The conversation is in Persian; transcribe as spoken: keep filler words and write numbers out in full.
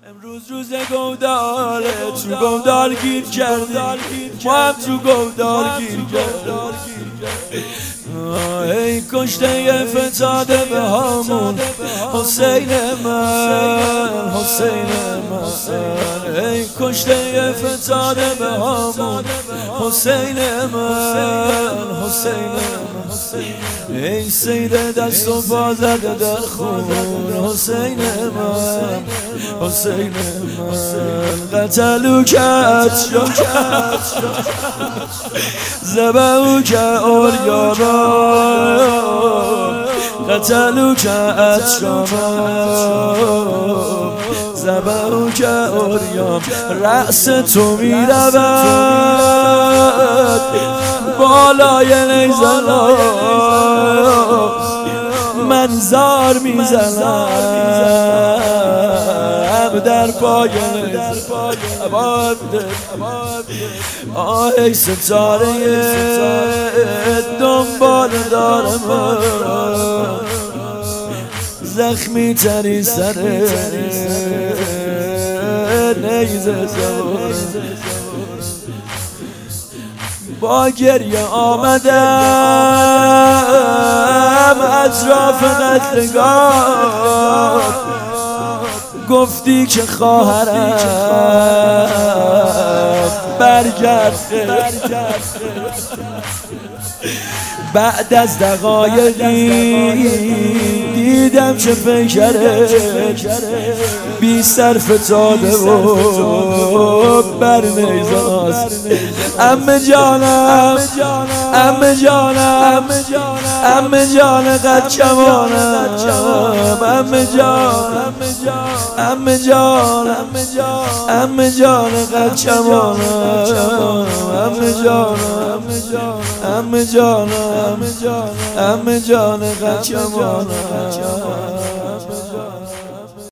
امروز روز گوداله، تو گودال گیر کردی، ما هم تو گودال گیر کردی. ای کشته فتاده به همون حسین من، حسین من. ای کشته فتاده به همون حسین من، حسین من. ای سید دست و پا زده در خون حسین من، حسین من. قتلو کت شد زبهو که اوریانا، قتلو کت شد زبهو که اوریان. رأس تو می رود بالای نیزلا، من زار می زنم در پای نیزلا. آه ای ستاره دنبال دارم، زخمی تری سر نیزه سوار. با گریه آمدم اطراف قتلگاه، گفتی که خواهرم برگرده. بعد از دقایقی دیدم چه پیکره بی سر فتاده و بر نیزاست. امه جانم، امه جانم، امه جان قد کمانم، امه جان، امه جان، امه جان قد کمانم، امه جانم، امه جانم، امه جان قد کمانم.